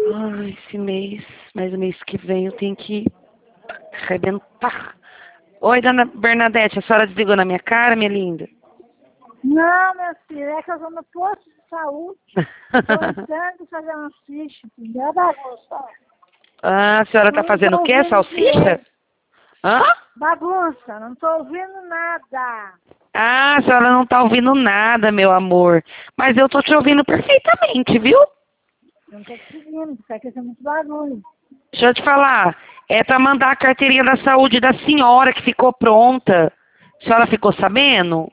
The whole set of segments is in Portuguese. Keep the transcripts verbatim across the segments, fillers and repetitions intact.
Ai, esse mês, mas o mês que vem eu tenho que arrebentar. Oi, dona Bernadette, a senhora desligou na minha cara, minha linda? Não, minha filha, é que eu vou no posto de saúde. Estou entrando fazer um ficha, entendeu? Bagunça. Ah, a senhora Eu tá não fazendo estou o quê? ouvindo Salsicha? direito. Hã? Bagunça, não estou ouvindo nada. Ah, a senhora não tá ouvindo nada, meu amor. Mas eu tô te ouvindo perfeitamente, viu? Não estou conseguindo, porque aqui é muito barulho. Deixa eu te falar. É pra mandar a carteirinha da saúde da senhora que ficou pronta. A senhora ficou sabendo?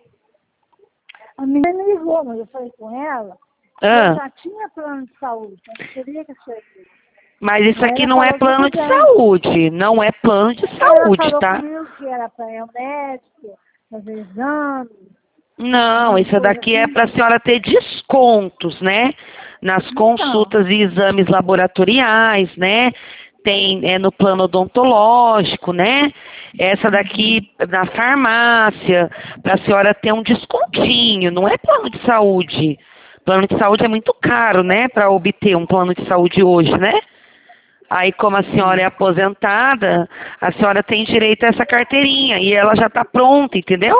A menina me ligou, mas eu falei com ela que eu Ah, já tinha plano de saúde, eu não queria que isso aqui. mas isso Aí aqui ela não é falou, tudo plano de bem. saúde. Não é plano de Ela saúde, falou tá? comigo que era para ir ao médico, fazer exame, um Não, monte de isso coisa daqui é assim. para a senhora ter descontos, né? Nas Então, consultas e exames laboratoriais, né? Tem é, no plano odontológico, né? Essa daqui na farmácia, para a senhora ter um descontinho, não é plano de saúde. Plano de saúde é muito caro, né? Para obter um plano de saúde hoje, né? Aí, como a senhora é aposentada, a senhora tem direito a essa carteirinha e ela já está pronta, entendeu?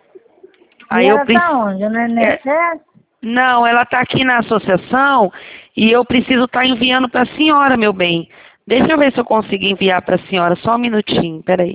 e Aí eu ela tá preciso. onde? No I N S S? Não, ela está aqui na associação e eu preciso estar enviando para a senhora, meu bem. Deixa eu ver se eu consigo enviar para a senhora, só um minutinho, peraí.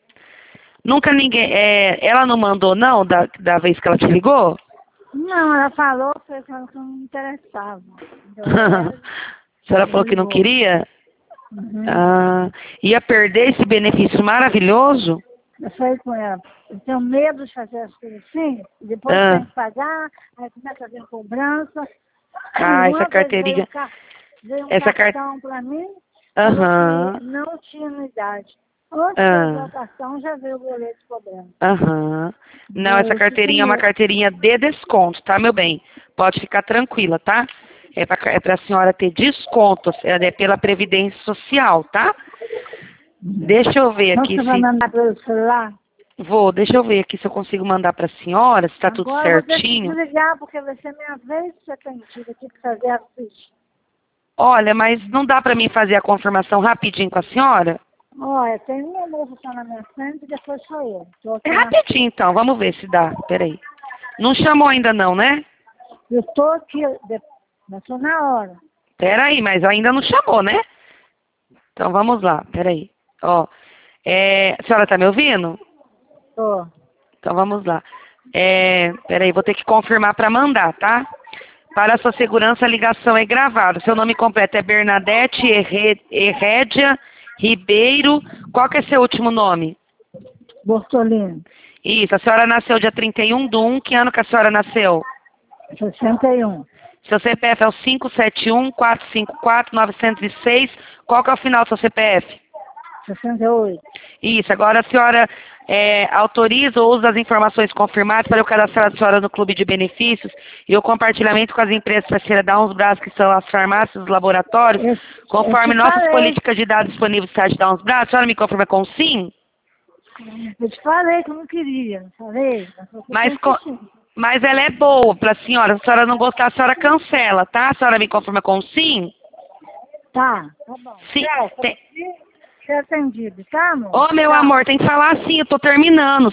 Nunca ninguém. É, ela não mandou, não, da, da vez que ela te ligou? Não, ela falou que ela não me interessava. Então, ela A senhora me falou que não ligou. queria? Uhum. Ah, ia perder esse benefício maravilhoso? Eu falei com ela, eu tenho medo de fazer as coisas assim, e depois Ah, tem que pagar, aí começa a vir cobrança. ah, essa Uma vez veio um, carteirinha. ca... veio um Essa carta. cartão para mim, falou que Aham. não tinha anuidade. Antes de eu usar Ah, o cartão, já veio o boleto de cobrança. aham. Não, essa Eu fico com carteirinha é uma medo. carteirinha de desconto, tá, meu bem? Pode ficar tranquila, tá? É pra, é pra senhora ter desconto, é pela Previdência Social, tá? Deixa eu ver Então aqui você vai se. mandar pelo celular? Vou, deixa eu ver aqui se eu consigo mandar pra senhora, se tá tudo Agora eu vou ter que certinho. desligar, porque vai ser minha vez de ser atendida. Eu tive que fazer a ficha. Olha, mas não dá pra mim fazer a confirmação rapidinho com a senhora? Olha, tem uma moça só na minha frente e depois sou eu. Estou É aqui na rapidinho então, vamos ver se dá. Peraí. Não chamou ainda não, né? Eu estou aqui, de... mas estou na hora. Peraí, mas ainda não chamou, né? Então vamos lá, peraí. Ó, é, a senhora tá me ouvindo? Estou. Então vamos lá. É, peraí, vou ter que confirmar para mandar, tá? Para a sua segurança, a ligação é gravada. Seu nome completo é Bernadette Herre- Herrédia Ribeiro. Qual que é seu último nome? Bortolino, Isso, a senhora nasceu dia trinta e um de um. Que ano que a senhora nasceu? sessenta e um, Seu C P F é o cinco sete um, quatro cinco quatro, nove zero seis. Qual que é o final do seu C P F? sessenta e oito. Isso, agora a senhora é, autoriza o uso das informações confirmadas para eu cadastrar a senhora no clube de benefícios e o compartilhamento com as empresas parceiras da Uns Braços, que são as farmácias, os laboratórios, Eu, eu conforme te nossas falei, políticas de dados disponíveis no site da Uns Braços. A senhora me confirma com sim? eu te falei que eu não queria, não falei? Mas eu tô Mas, co- insistindo. mas ela é boa para a senhora. Se a senhora não gostar, a senhora cancela, tá? A senhora me confirma com sim? Tá, tá bom. Sim. Tchau, Tem... ser atendido, tá, amor? Ô, meu Tchau. amor, tem que falar assim, eu tô terminando.